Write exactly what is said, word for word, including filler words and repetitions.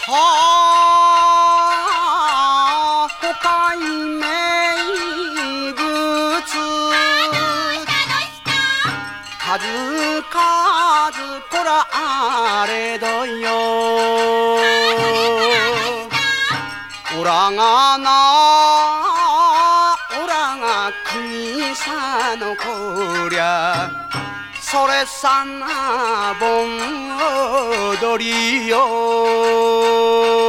はあほかい名物数々こらあれどよおらがなおらが国さのこりゃそれさな盆踊りよ